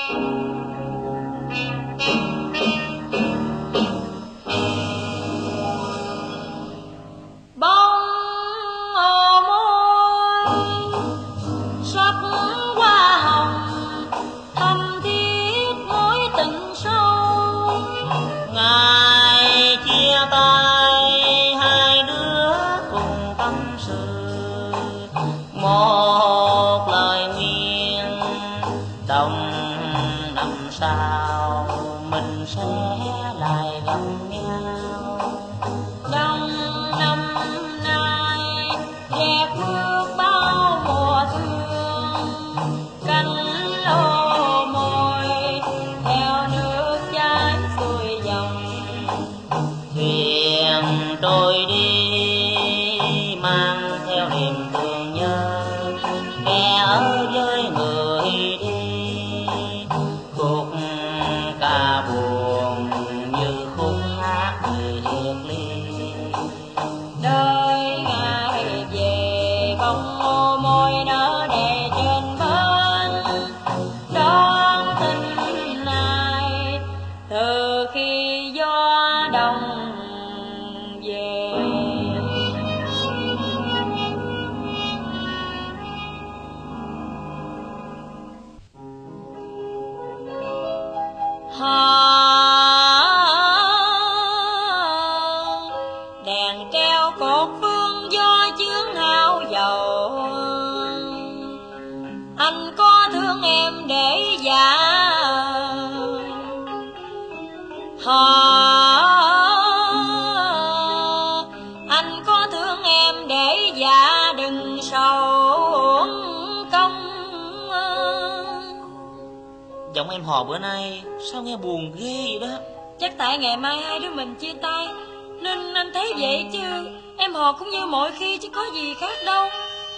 Giọng em hò bữa nay sao nghe buồn ghê vậy đó? Chắc tại ngày mai hai đứa mình chia tay nên anh thấy vậy chứ. Em hò cũng như mọi khi chứ có gì khác đâu.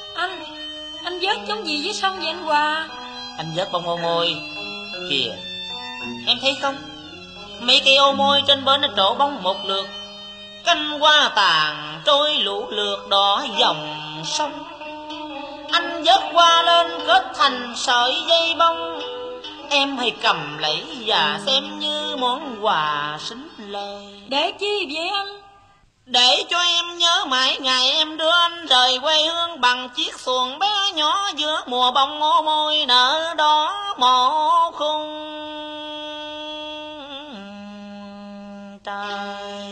Anh vớt giống gì dưới sông vậy anh Hòa? Anh vớt bông ô môi. Kìa, em thấy không? Mấy cây ô môi trên bến nó trổ bóng một lượt, canh hoa tàn trôi lũ lượt đỏ dòng sông. Anh vớt hoa lên kết thành sợi dây bông, em hãy cầm lấy và xem như món quà xính lời. Để chi vậy anh? Để cho em nhớ mãi ngày em đưa anh rời quê hương bằng chiếc xuồng bé nhỏ giữa mùa bông ô môi nở đỏ một khung trời.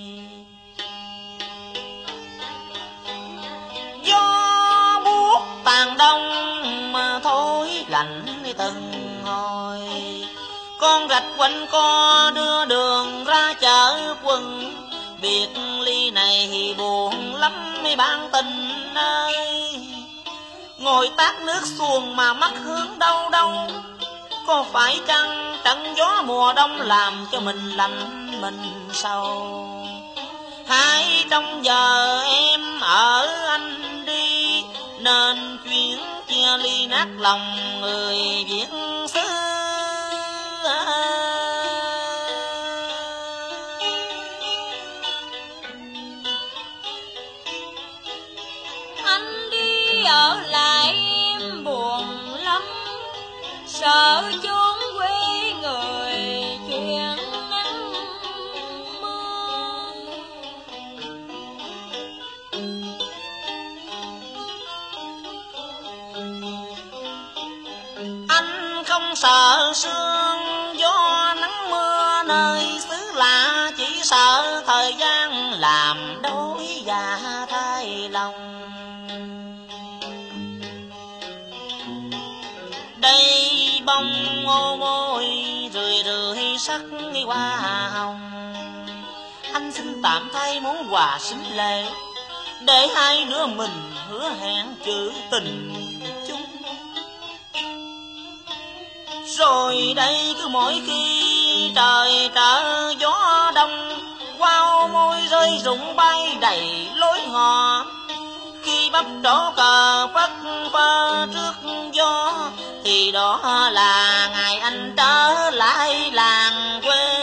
Gió buốt tàn đông mà thôi lạnh từng hồi, con rạch quanh co đưa đường ra chợ quần. Biệt ly này thì buồn lắm mấy bạn tình ơi, ngồi tát nước xuồng mà mắt hướng đâu đâu. Có phải chăng trận gió mùa đông làm cho mình lạnh mình sầu? Hay trong giờ em ở anh đi nên chuyến chia ly nát lòng người Việt xứ. Anh đi ở lại em buồn lắm, sợ chốn quê người chuyện nắng mưa. Anh không sợ sương gió nắng mưa nơi xứ lạ, chỉ sợ thời gian làm đôi và thay lòng. Đây bông ô môi rười rượi sắc hoa hồng, anh xin tạm thay món quà xính lễ để hai đứa mình hứa hẹn chữ tình chung. Rồi đây cứ mỗi khi trời trở gió đông, qua ô môi rơi rụng bay đầy lối ngõ. Khi bắp trổ cờ phất phơ trước gió thì đó là ngày anh trở lại làng quê.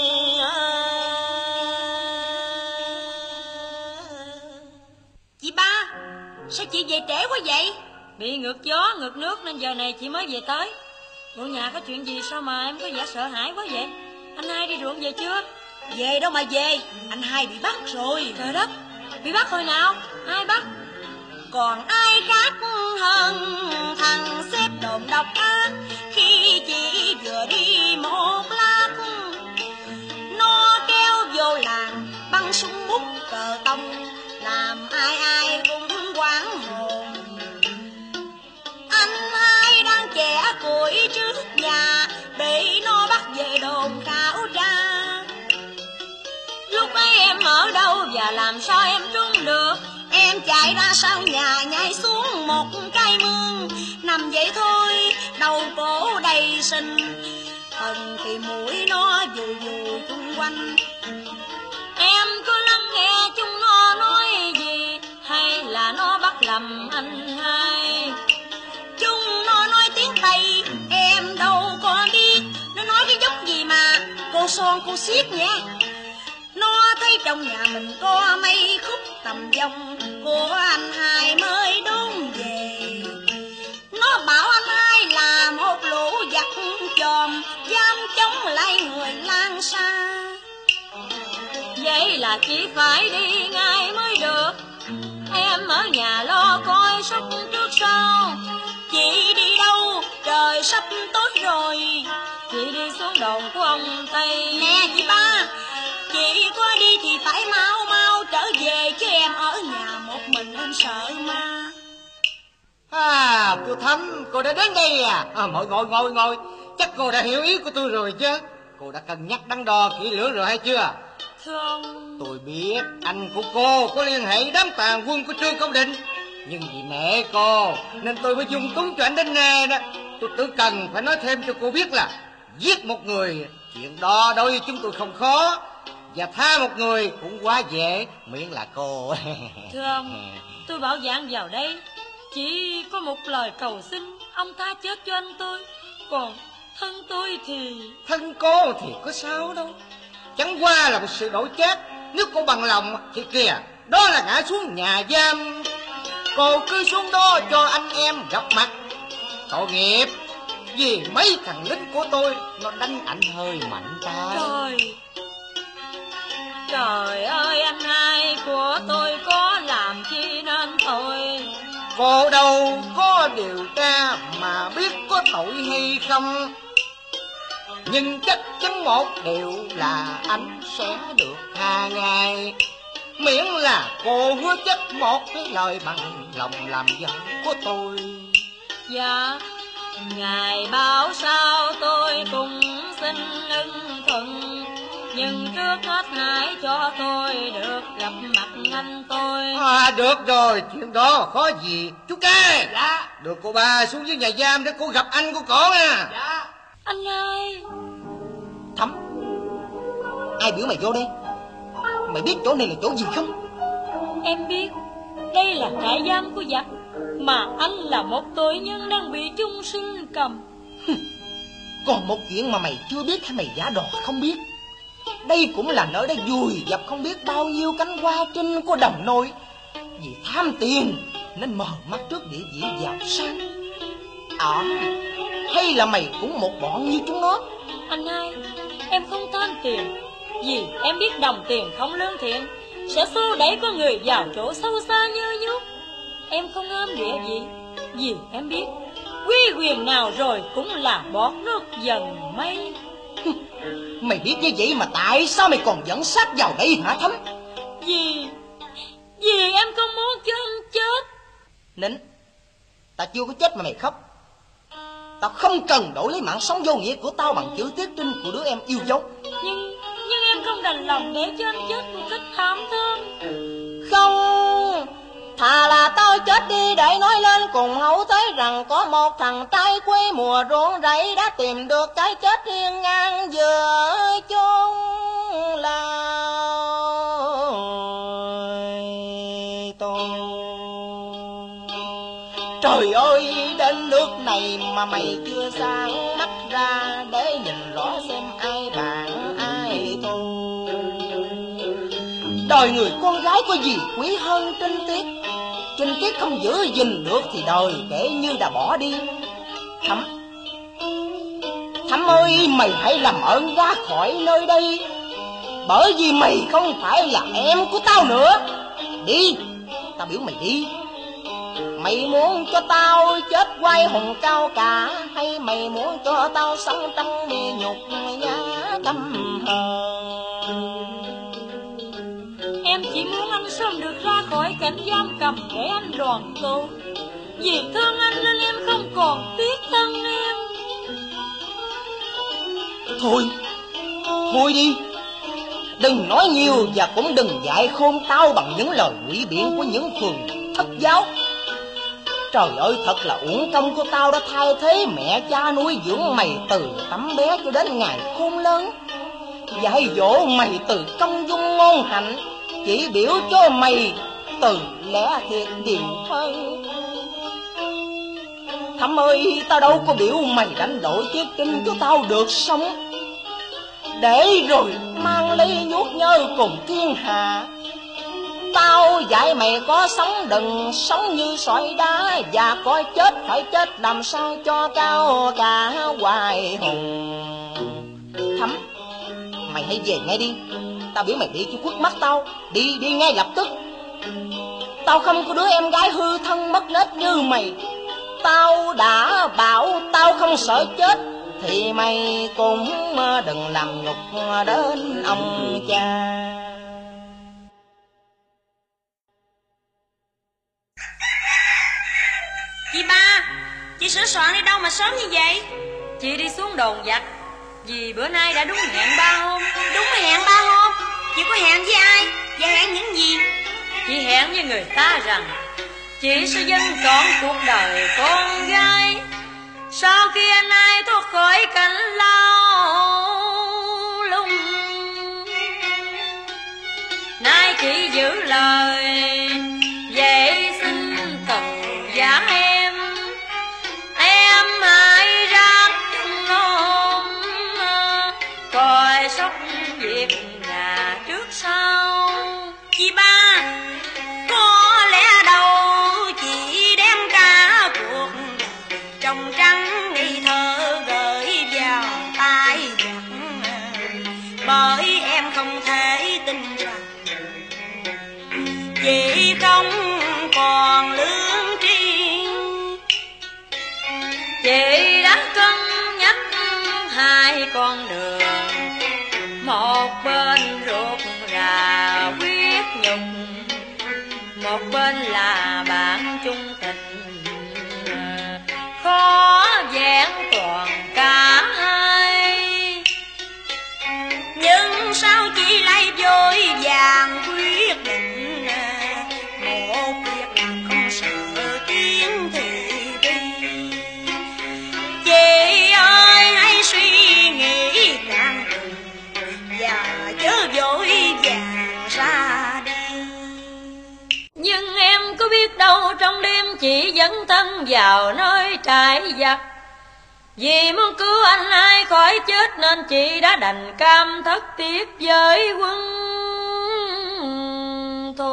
Chị ba, sao chị về trễ quá vậy? Bị ngược gió ngược nước nên giờ này chị mới về tới. Bộ nhà có chuyện gì sao mà em có vẻ sợ hãi quá vậy? Anh hai đi ruộng về chưa? Về đâu mà về, anh hai bị bắt rồi. Trời đất, bị bắt hồi nào? Ai bắt? Còn ai khác hơn thằng xếp đồn độc ác, khi chỉ vừa đi một lát nó kéo vô làng bắn súng bút cờ tông, làm ai ai cũng hoảng hồn. Anh hai đang chẻ củi trước nhà để nó bắt về đồn khảo tra. Lúc ấy em ở đâu và làm sao em trốn được? Em chạy ra sau nhà nhảy xuống một cái mương, nằm vậy thôi đầu cổ đầy sình, thần thì mũi nó vù vù chung quanh. Em cứ lắng nghe chúng nó nói gì, hay là nó bắt lầm anh hai? Chúng nó nói tiếng Tây em đâu có biết, nó nói cái dốc gì mà cô son cô xiết nha. Nó thấy trong nhà mình có mấy khúc tầm vong của anh hai mới đốn về. Nó bảo anh hai là một lũ giặc chòm dám chống lại người Lan Sa. Vậy là chỉ phải đi ngay mới được. Em ở nhà lo coi sóc trước sau. Chị đi đâu? Trời sắp tối rồi. Chị đi xuống đồn của ông Tây. Nè chị ba, chị có đi thì phải mau mau trở về, chứ em ở nhà một mình em sợ ma. Cô Thắm, cô đã đến đây à? Ngồi. Chắc cô đã hiểu ý của tôi rồi chứ. Cô đã cân nhắc đắn đo kỹ lưỡng rồi hay chưa? Thưa ông, tôi biết anh của cô có liên hệ đám tàn quân của Trương Công Định, nhưng vì mẹ cô nên tôi mới dung túng cho anh đến nè đó. Tôi tự cần phải nói thêm cho cô biết là giết một người, chuyện đó đối với chúng tôi không khó, và tha một người cũng quá dễ, miễn là cô. Thưa ông, tôi bảo dạng vào đây chỉ có một lời cầu xin, ông tha chết cho anh tôi. Còn thân tôi thì... Thân cô thì có sao đâu, chẳng qua là một sự đổi chết. Nếu cô bằng lòng thì kìa, đó là ngã xuống nhà giam. Cô cứ xuống đó cho anh em gặp mặt. Tội nghiệp, vì mấy thằng lính của tôi nó đánh ảnh hơi mạnh tay. Trời ơi, anh hai của tôi có làm chi nên thôi. Cô đâu có điều tra mà biết có tội hay không, nhưng chắc chắn một điều là anh sẽ được tha ngay, miễn là cô hứa chắc một cái lời bằng lòng làm vợ của tôi. Dạ, ngài bảo sao tôi cũng xin ưng thuận, nhưng trước hết hãy cho tôi được gặp mặt anh tôi. Được rồi, chuyện đó khó gì. Chú Ca, Dạ. được cô ba xuống dưới nhà giam để cô gặp anh của cổ nha. Dạ. Anh hai. Thắm, ai biểu mày vô đây? Mày biết chỗ này là chỗ gì không? Em biết, đây là trại giam của giặc, mà anh là một tội nhân đang bị chung sinh cầm. Còn một chuyện mà mày chưa biết hay mày giả đò không biết. Đây cũng là nơi đã vùi dập không biết bao nhiêu cánh hoa trinh của đồng nội. Vì tham tiền nên mờ mắt trước địa vị giàu sang. Hay là mày cũng một bọn như chúng nó? Anh hai, em không tham tiền, vì em biết đồng tiền không lương thiện sẽ xô đẩy con người vào chỗ sâu xa nhơ nhút. Em không ham địa vị, vì em biết quý quyền nào rồi cũng là bọt nước dần mây. Mày biết như vậy mà tại sao mày còn dẫn sát vào đây hả Thắm? Vì em không muốn cho anh chết. Nín, tao chưa có chết mà mày khóc. Tao không cần đổi lấy mạng sống vô nghĩa của tao bằng chữ tiết trinh của đứa em yêu dấu. Nhưng em không đành lòng để cho anh chết một cách thảm thương. Không, thà là tao chết đi để nói lên cùng hậu thế rằng có một thằng trai quê mùa ruộng rẫy đã tìm được cái chết hiên ngang giữa chốn lao tôi. Trời ơi, đến nước này mà mày chưa sáng mắt ra để nhìn rõ xem ai bạn ai thù. Đời người con gái có gì quý hơn trinh tiết. Trinh tiết không giữ gìn được thì đời kể như đã bỏ đi. Thắm, ơi, mày hãy làm ơn ra khỏi nơi đây, bởi vì mày không phải là em của tao nữa. Đi, tao biểu mày đi. Mày muốn cho tao chết quay hùng cao cả, hay mày muốn cho tao sống trong địa nhục nhã căm hờn? Em chỉ muốn anh sớm được ra khỏi cảnh giam cầm để anh đoàn tụ. Vì thương anh nên em không còn tiếc thân em. Thôi đi, đừng nói nhiều và cũng đừng dạy khôn tao bằng những lời quỷ biện của những phường thất giáo. Trời ơi, thật là uổng công của tao đã thay thế mẹ cha nuôi dưỡng mày từ tấm bé cho đến ngày khôn lớn, dạy dỗ mày từ công dung ngôn hạnh, chỉ biểu cho mày từ lẽ thiệt điều hơn. Thắm ơi, tao đâu có biểu mày đánh đổi chiếc trinh cho tao được sống, để rồi mang lấy nhuốc nhơ cùng thiên hạ. Tao dạy mày có sống đừng sống như sỏi đá, và có chết phải chết làm sao cho cao cả hoài hùng. Thắm, mày hãy về ngay đi. Tao biểu mày đi cho khuất mắt tao. Đi ngay lập tức. Tao không có đứa em gái hư thân mất nết như mày. Tao đã bảo tao không sợ chết, thì mày cũng đừng làm nhục đến ông cha. Chị ba, chị sửa soạn đi đâu mà sớm như vậy? Chị đi xuống đồn giặt, vì bữa nay đã đúng hẹn 3 hôm. Đúng hẹn 3 hôm? Chị có hẹn với ai? Và hẹn những gì? Chị hẹn với người ta rằng chị sẽ dâng trọn cuộc đời con gái sau khi anh ai thoát khỏi cảnh lao lung. Nay chị giữ lời, vậy xin cầu giá em hãy ráng nôm coi sóc việc nhà trước sau. Chị ba, có lẽ đâu chị đem cả cuộc trong trắng nghi thơ gửi vào tai giặc, bởi em không thể tin rằng chị không còn lương tri. Chị đã cân nhắc hai con đường, một bên ruột rà quyết nhục, một bên là bạn chung tình, khó vẹn toàn cả hai. Nhưng sao chị lại vội vàng quyết định một việc làm không sợ tiếng thị vi? Chị ơi, hãy suy nghĩ càng từng và chớ vội vàng ra đi. Nhưng em có biết đâu trong đêm chị dẫn thân vào nơi trại giặc, vì muốn cứu anh ai khỏi chết nên chị đã đành cam thất tiếc với quân thù.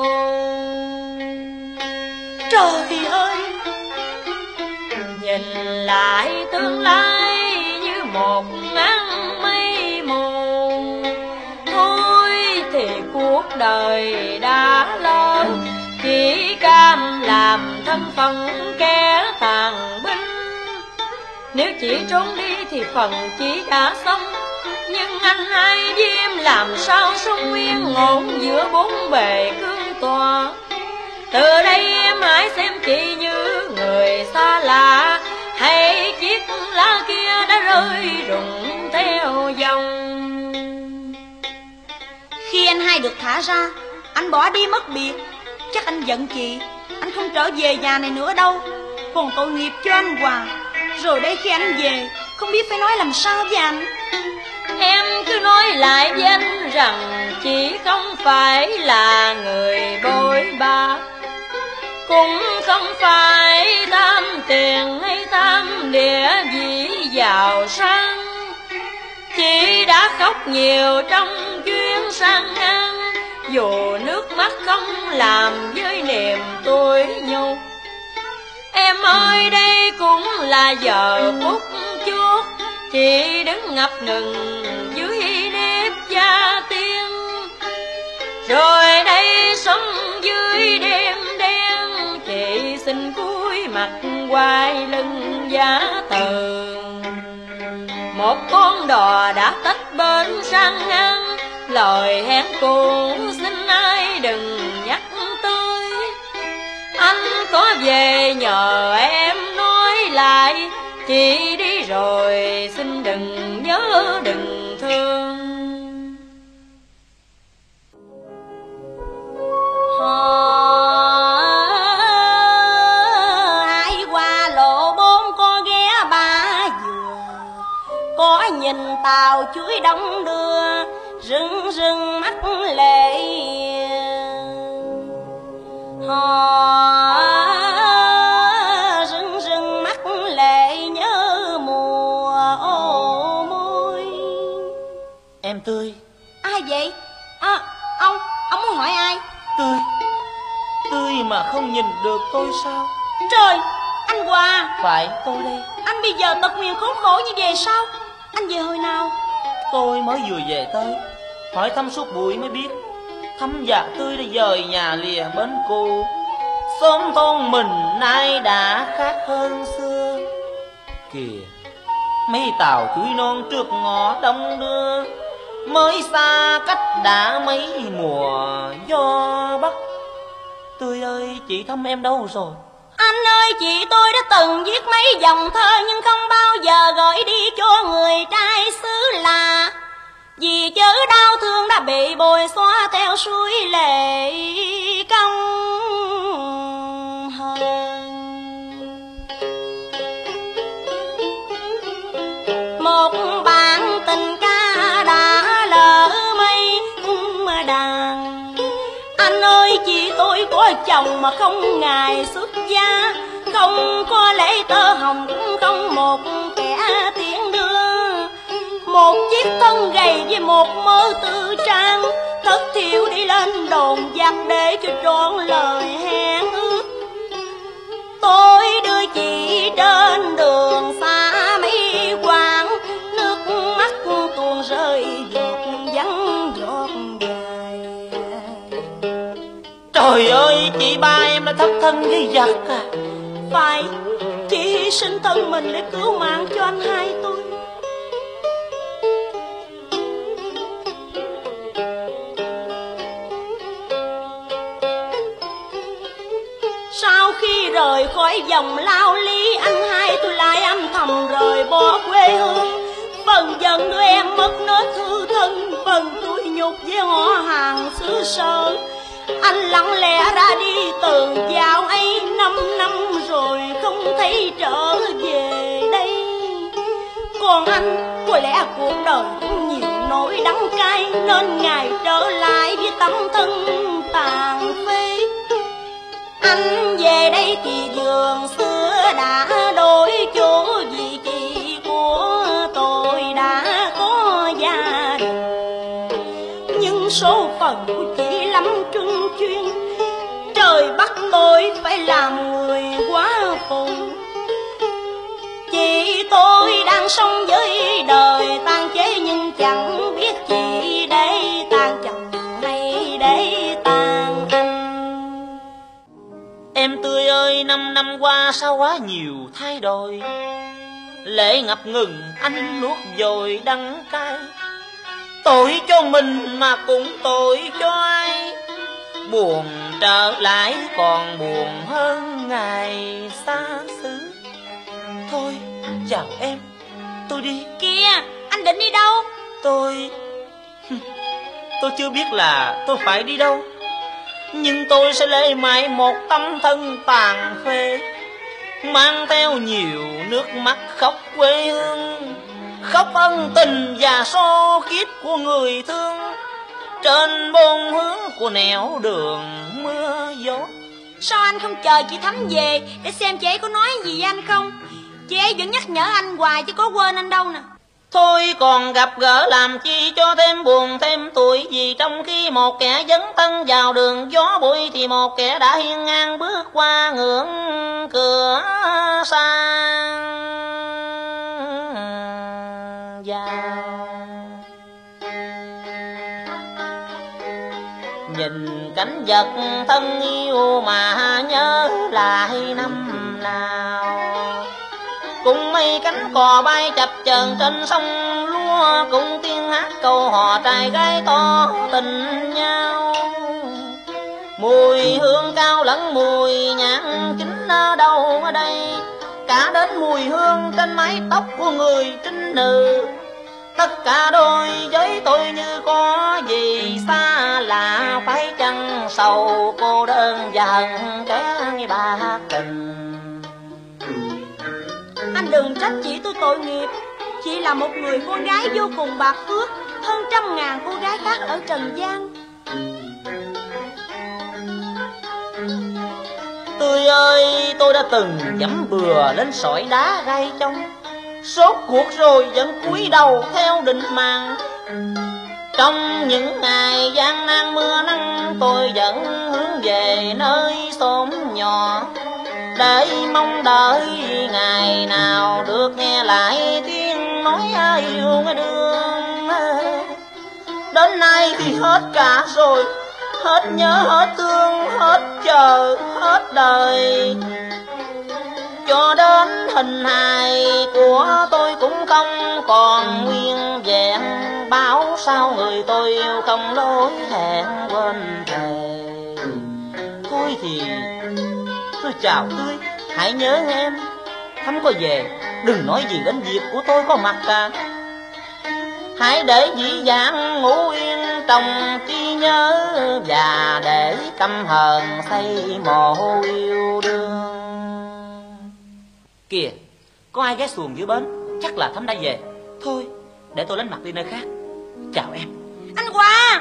Trời ơi, nhìn lại tương lai như một áng mây mù, thôi thì cuộc đời đã lâu, chỉ cam làm thân phận kẻ tàn binh. Nếu chị trốn đi thì phần chị đã xong, nhưng anh hai với em làm sao sống yên ổn giữa bốn bề cương tòa. Từ đây em hãy xem chị như người xa lạ, hay chiếc lá kia đã rơi rụng theo dòng. khi anh hai được thả ra, anh bỏ đi mất biệt. Chắc anh giận chị, anh không trở về nhà này nữa đâu. Còn tội nghiệp cho anh Hòa. Rồi đây khi anh về, không biết phải nói làm sao với anh. Em cứ nói lại với anh rằng chị không phải là người bội bạc, cũng không phải tham tiền hay tham địa vị giàu sang. Chị đã khóc nhiều trong chuyến sang ngang, dù nước mắt không làm với niềm tủi nhục. Em ơi, đây cũng là giờ phút chuốc, chị đứng ngập ngừng dưới nếp gia tiên. Rồi đây sống dưới đêm đen, chị xin cúi mặt quay lưng giá tường. Một con đò đã tách bên sang ngang, lời hẹn cũ xin ai đừng nhắc tới. Anh có về nhờ em nói lại, chị đi rồi xin đừng nhớ đừng thương. Ai qua lộ 4 có ghé Ba Dừa, có nhìn tàu chuối đông đưa, rưng rưng mắt lệ. Rưng rưng mắt lệ nhớ mùa ô môi. Em Tươi. Ai vậy? Ông muốn hỏi ai? Tươi. Tươi mà không nhìn được tôi sao? Trời, anh Hòa. Phải, tôi đây. Anh bây giờ tật nguyền khốn khổ như vậy sao? Anh về hồi nào? Tôi mới vừa về tới, hỏi thăm suốt buổi mới biết Thắm và Tươi đã dời nhà lìa bến cũ. Xóm thôn mình nay đã khác hơn xưa. Kìa, mấy tàu chuối non trước ngõ đông đưa, mới xa cách đã mấy mùa gió bắc. Tươi ơi, chị Thắm em đâu rồi? Anh ơi, chị tôi đã từng viết mấy dòng thơ, nhưng không bao giờ gửi đi cho người trai xứ lạ. Vì chớ đau thương đã bị bồi xóa theo suối lệ công hơn. Một bản tình ca đã lỡ mây đàn. Anh ơi, chị tôi có chồng mà không ngày xuất gia, không có lễ tơ hồng cũng không một kẻ tiễn đưa. Một chiếc thân gầy với một mớ tư trang, thất thiểu đi lên đồn giặc để cho trọn lời hẹn ước. Tôi đưa chị trên đường xa mấy quãng, nước mắt tuôn rơi giọt vắng giọt dài. Trời ơi, chị ba em đã thất thân với giặc à? Phải, chị hy sinh thân mình để cứu mạng cho anh hai tôi. Sau khi rời khỏi dòng lao lý, anh hai tôi lại âm thầm rời bỏ quê hương. Phần dần đứa em mất nết thư thân, phần tôi nhục với họ hàng xứ sở. Anh lặng lẽ ra đi từ dạo ấy 5 năm rồi không thấy trở về đây. Còn anh có lẽ cuộc đời cũng nhiều nỗi đắng cay, nên ngày trở lại với tấm thân tàn phế. Anh về đây thì vườn xưa đã đổi chỗ, vì chị của tôi đã có gia đình. Nhưng số phận của chị lắm trưng chuyên, trời bắt tôi phải làm người quá phụ. Chị tôi đang sống với đời tàn chế, nhưng chẳng biết chị đây tàn chồng hay để tàn anh. Em Tươi ơi, 5 năm qua sao quá nhiều thay đổi. Lệ ngập ngừng anh nuốt dồi đắng cay. Tội cho mình mà cũng tội cho ai. Buồn trở lại còn buồn hơn ngày xa xứ. Thôi, chào em, tôi đi. Kìa, anh định đi đâu? Tôi chưa biết là tôi phải đi đâu, nhưng tôi sẽ lấy mãi một tấm thân tàn phế, mang theo nhiều nước mắt khóc quê hương, khóc ân tình và so kiếp của người thương, trên bốn hướng của nẻo đường mưa gió. Sao anh không chờ chị Thắm về để xem chị ấy có nói gì với anh không? Chị ấy vẫn nhắc nhở anh hoài chứ có quên anh đâu nè. Thôi còn gặp gỡ làm chi cho thêm buồn thêm tuổi, vì trong khi một kẻ dấn thân vào đường gió bụi, thì một kẻ đã hiên ngang bước qua ngưỡng cửa sang. vào. Nhìn cảnh vật thân yêu mà nhớ lại năm nào, cùng mấy cánh cò bay chập chờn trên sông lúa, cùng tiếng hát câu hò trai gái tỏ tình nhau. Mùi hương cao lẫn mùi nhãn chính ở đâu ở đây, cả đến mùi hương trên mái tóc của người trinh nữ. Tất cả đôi với tôi như có gì xa lạ, phải chăng sầu cô đơn và hận kẻ bạc tình. Anh đừng trách chị tôi tội nghiệp. Chị là một người con gái vô cùng bạc phước, hơn trăm ngàn cô gái khác ở trần gian. Tươi ơi, tôi đã từng dẫm bừa lên sỏi đá gai trong, sốt cuộc rồi vẫn cúi đầu theo định mạng. Trong những ngày gian nan mưa nắng, tôi vẫn hướng về nơi xóm nhỏ, để mong đợi ngày nào được nghe lại tiếng nói yêu đương. Đến nay thì hết cả rồi, hết nhớ, hết thương, hết chờ, hết đời. Cho đến hình hài của tôi cũng không còn nguyên vẹn, báo sao người tôi yêu không lối hẹn quên thề. Thôi thì tôi chào Tươi, hãy nhớ em. Thắm có về, đừng nói gì đến việc của tôi có mặt cả. Hãy để dĩ vãng ngủ yên trong trí nhớ, và để căm hờn xây mộ yêu đương. Kìa, có ai ghé xuồng dưới bến, chắc là Thắm đã về. Thôi, để tôi lánh mặt đi nơi khác. Chào em. Anh Hòa!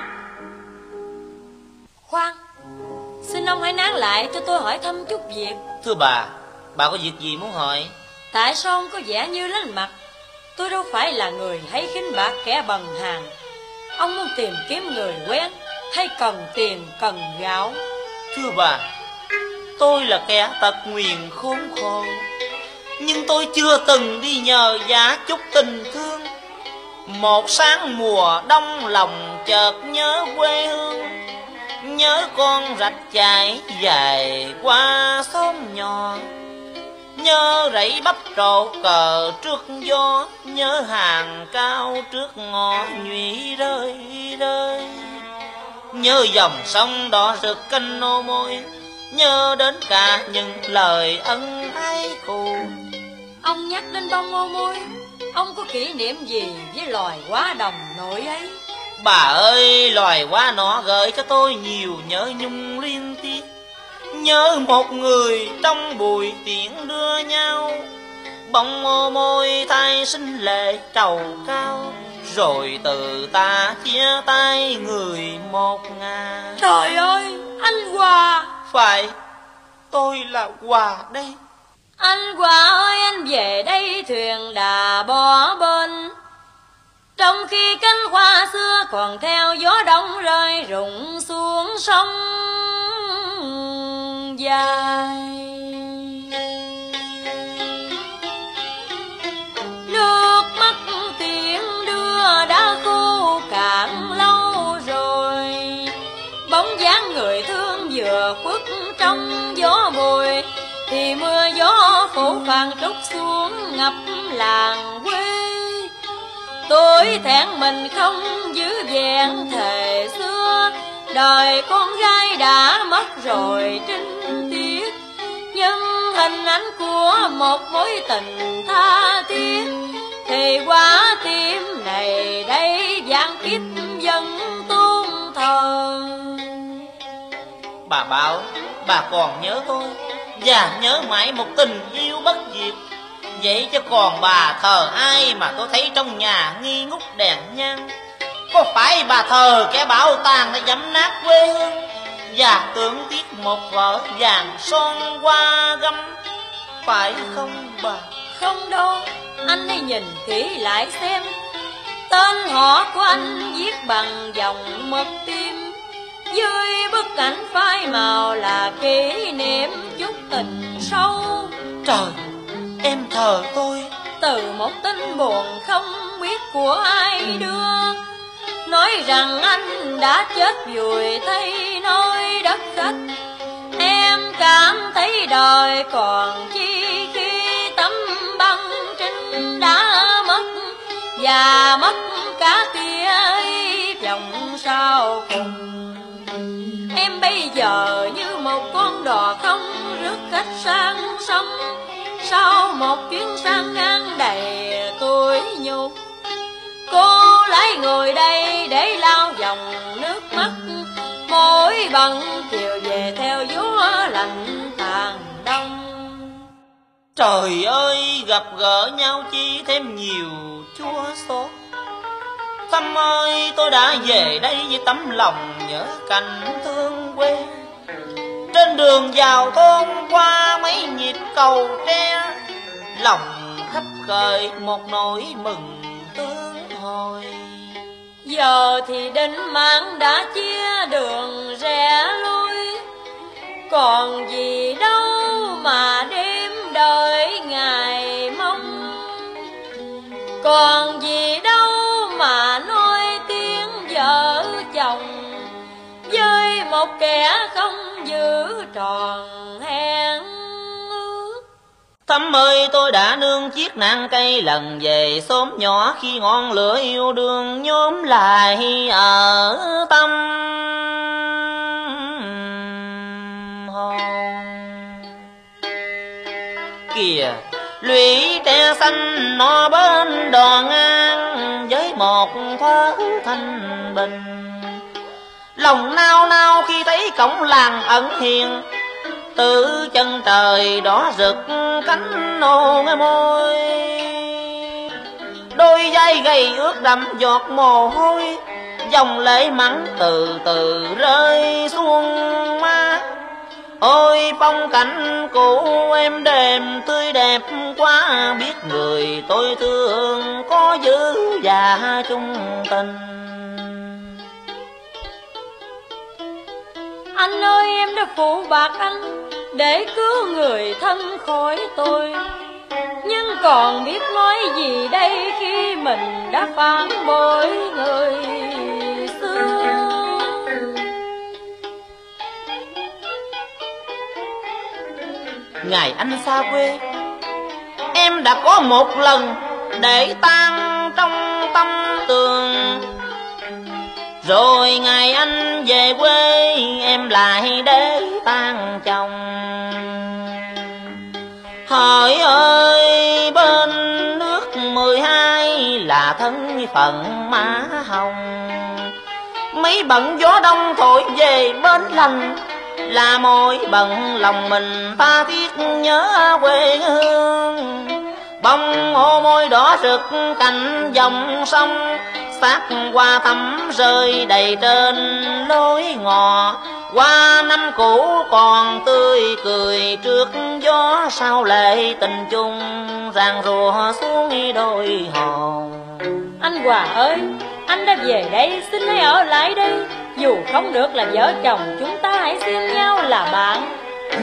Khoan, xin ông hãy nán lại cho tôi hỏi thăm chút việc. Thưa bà có việc gì muốn hỏi? Tại sao ông có vẻ như lánh mặt? Tôi đâu phải là người hay khinh bạc kẻ bần hàn. Ông muốn tìm kiếm người quen, hay cần tiền cần gạo? Thưa bà, tôi là kẻ tật nguyền khốn khổ, nhưng tôi chưa từng đi nhờ giả chút tình thương. Một sáng mùa đông lòng chợt nhớ quê hương, nhớ con rạch chảy dài qua xóm nhỏ, nhớ rẫy bắp trổ cờ trước gió, nhớ hàng cao trước ngõ nhụy rơi rơi, nhớ dòng sông đỏ rực canh nô môi, nhớ đến cả những lời ân ái cũ. Ông nhắc đến bông ô môi, ông có kỷ niệm gì với loài quá đồng nổi ấy? Bà ơi, loài hoa nọ gợi cho tôi nhiều nhớ nhung liên tiếp. Nhớ một người trong bụi tiễn đưa nhau, bông ô môi thay xinh lệ trầu cao, rồi từ ta chia tay người một ngà. Trời ơi, anh Hòa! Phải, tôi là Hòa đây. Anh Hòa ơi, anh về đây thuyền đã bỏ bên, trong khi cánh hoa xưa còn theo gió đông rơi rụng xuống sông dài. Nước mắt tiễn đưa đã khô cạn lâu rồi, bóng dáng người thương vừa khuất trong gió bụi, thì mưa gió phủ phàng trút xuống ngập làng quê. Tôi thẹn mình không giữ vẹn thời xưa, đời con gái đã mất rồi trinh tiết, nhưng hình ảnh của một mối tình tha thiết thì quả tim này đây vạn kiếp vẫn tôn thờ. Bà bảo bà còn nhớ tôi, và nhớ mãi một tình yêu bất diệt. Vậy chứ còn bà thờ ai mà tôi thấy trong nhà nghi ngút đèn nhang? Có phải bà thờ kẻ bảo tàng đã dẫm nát quê hương, và tưởng tiếc một vợ vàng son hoa gấm, phải không bà? Không đâu, anh hãy nhìn kỹ lại xem, tên họ của anh viết bằng dòng mực tim, dưới bức ảnh phai màu là kỷ niệm chút tình sâu. Trời, em thờ tôi. từ một tin buồn không biết của ai đưa, nói rằng anh đã chết vùi thay nơi đất khách. Em cảm thấy đời còn chi khi tấm băng trinh đã mất, và mất cả tia vòng sau cùng. Em bây giờ như một con đò không rước khách sang sông, sau một chuyến sang ngang đầy tuổi nhục. Cô lấy người đây để lau dòng nước mắt, mỗi bận chiều về theo gió lạnh tàn đông. Trời ơi, gặp gỡ nhau chi thêm nhiều chua xót. Tâm ơi, tôi đã về đây với tấm lòng nhớ cảnh thương quê. Trên đường vào thôn qua mấy nhịp cầu tre, lòng khắp khởi một nỗi mừng tương hồi. Giờ thì định mạng đã chia đường rẽ lui, còn gì đâu mà đêm đợi ngày mong, còn gì đâu mà nói tiếng vợ chồng với một kẻ không giữ tròn hẹn ước. Thắm ơi, tôi đã nương chiếc nang cây lần về xóm nhỏ, khi ngọn lửa yêu đương nhóm lại ở tâm hồn. Kìa lũy tre xanh nó bên đò ngang, với một thoáng thanh bình. Lòng nao nao khi thấy cổng làng ẩn hiện, từ chân trời đỏ rực cánh nô môi. Đôi vai gầy ướt đẫm giọt mồ hôi, dòng lệ mặn từ từ rơi xuống má. Ôi phong cảnh cũ em đêm tươi đẹp quá, biết người tôi thương có giữ già chung tình. Anh ơi, em đã phụ bạc anh để cứu người thân khỏi tôi, nhưng còn biết nói gì đây khi mình đã phản bội người xưa. Ngày anh xa quê, em đã có một lần để tan trong tâm tường, rồi ngày anh về quê em lại để tan chồng. Hỡi ơi, bên nước 12 là thân phận má hồng, mấy bận gió đông thổi về bến lành, là mỗi bận lòng mình ta thiết nhớ quê hương. Bông ô môi đỏ rực cạnh dòng sông, xác hoa thắm rơi đầy trên lối ngò. Qua năm cũ còn tươi cười trước gió, sao lệ tình chung ràng rùa xuống đôi hòn. Anh Hòa ơi, anh đã về đây, xin hãy ở lại đây. Dù không được là vợ chồng, chúng ta hãy xem nhau là bạn.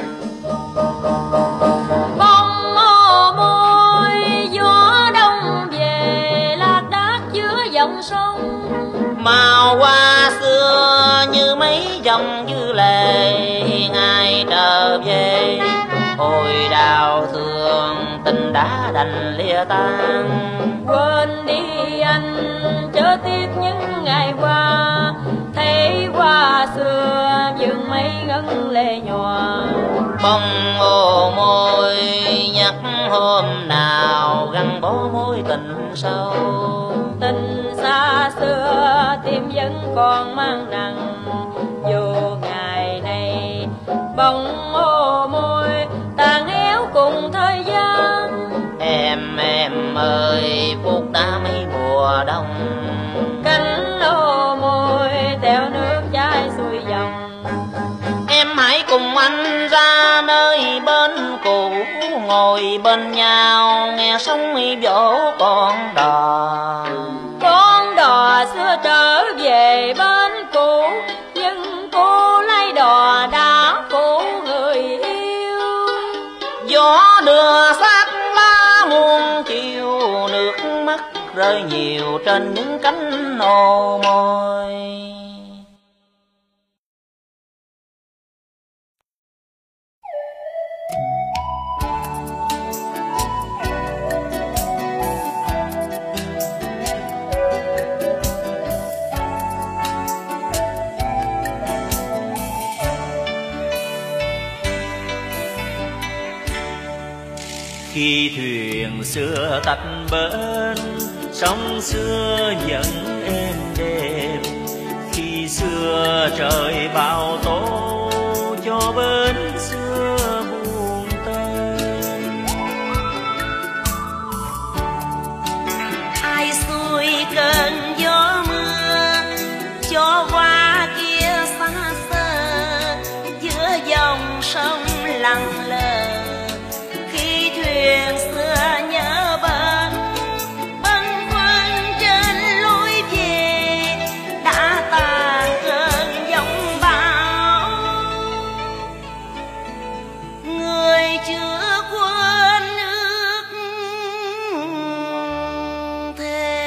Bông ô môi gió đông về, lạc đác giữa dòng sông. Màu hoa xưa như mấy dòng dư lệ, ngày trở về hồi đào thương tình đã đành lìa tan. Quên đi anh, chớ tiếc những ngày qua, thấy hoa xưa dường mấy ngân lệ nhòa. Bông ô môi nhắc hôm nào gắn bó mối tình sâu. Tình xa xưa tim vẫn còn mang nặng, dù ngày này bông ô môi tàn héo cùng thời gian. Em ơi, phút đã mấy mùa đông, Cánh ô môi theo nước chảy xuôi dòng. em hãy cùng anh ra nơi bên cũ, ngồi bên nhau nghe sóng vỗ con đò. Con đò xưa trở về bên cũ, nhưng cô lái đò đã phụ người yêu. Gió đưa xác lá muôn chiều, rơi nhiều trên những cánh ô môi. Khi thuyền xưa tách bến, sông xưa vẫn êm đềm. Khi xưa trời bao tố, cho bến xưa buồn tên. Ai xuôi cơn gió mưa, cho qua kia xa xơ, giữa dòng sông lặng lờ. Thuyền xưa nhớ bến, bâng khuâng trên lối về, đã tàn cơn giông bão. Người chưa quên ước thề.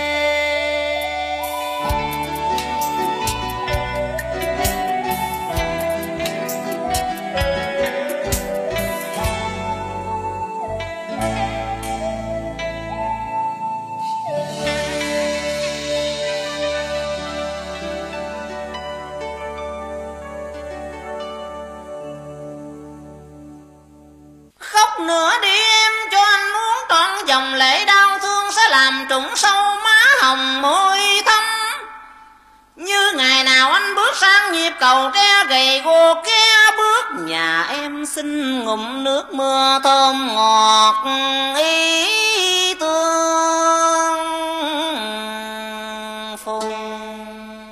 Nửa đêm cho anh muốn trọn dòng lệ đau thương sẽ làm trũng sâu má hồng môi thâm. Như ngày nào anh bước sang nhịp cầu tre gầy gò kia bước, nhà em xin ngụm nước mưa thơm ngọt ý tương phùng.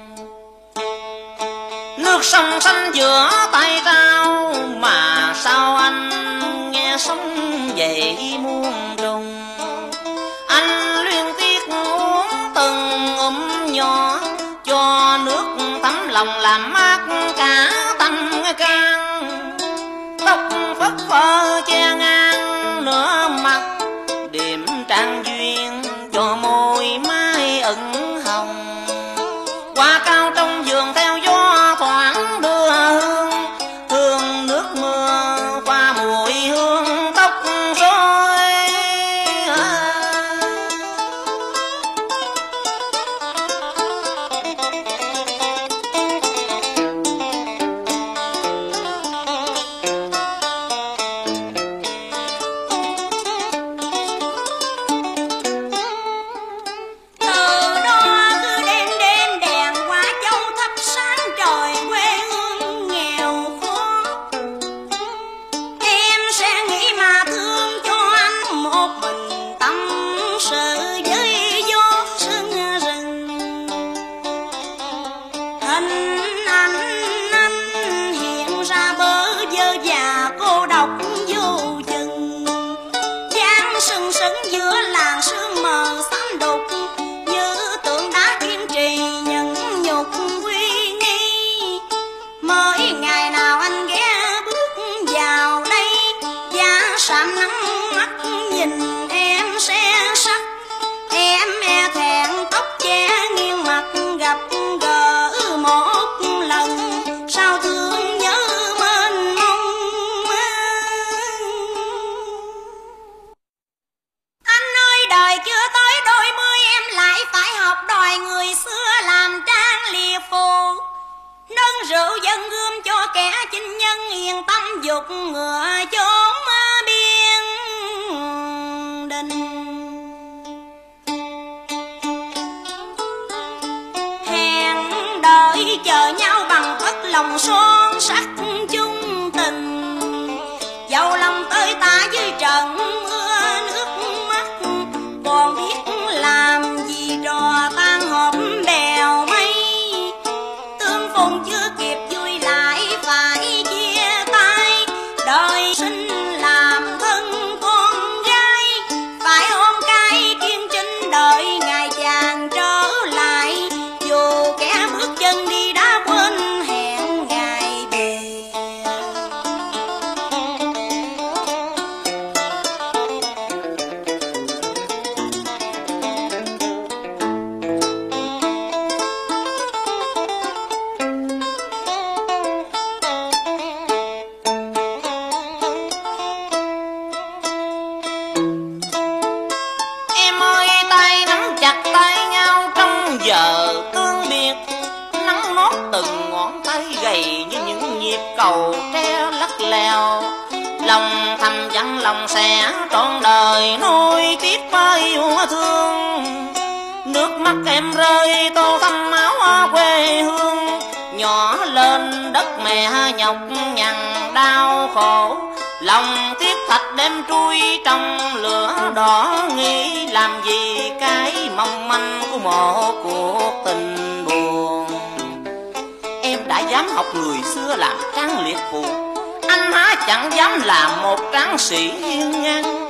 Nước sông xanh giữa tay trao mà sao anh sống dậy muôn trùng. Anh liên tiếc uống từng ngụm nhỏ, cho nước tắm lòng làm mát cả tâm can. Tóc phất phơ che ngang nửa mặt, điểm trang duyên cho môi mai ửng hồng. Hoa cao trong vườn theo gió thoảng đưa hương, hương nước mưa qua mùi hương tóc rối. Rượu dân gươm cho kẻ chinh nhân yên tâm dục ngựa chốn biên đình. Hẹn đợi chờ nhau bằng tất lòng son sắc chung tình, dẫu lòng tới tả dưới trận mưa nước mắt, còn biết làm gì trò tan họp bèo mây. Tương phùng chưa kịp vui lại phải chia tay, đời sinh làm thân con gái, phải ôm cái kiên trinh đợi ngày chàng trở lại. Dù kẻ bước chân đi đã quên hẹn ngày chảy như những nhịp cầu treo lắc leo. Lòng thầm dặn lòng sẽ trọn đời nuôi tiếp bao yêu thương. Nước mắt em rơi tô thắm áo quê hương, nhỏ lên đất mẹ nhọc nhằn đau khổ. Lòng tiếc thạch đêm trôi trong lửa đỏ, nghĩ làm gì cái mong manh của một cuộc tình buồn. Em đã dám học người xưa làm trang liệt phụ, anh há chẳng dám làm một tráng sĩ hiên ngang.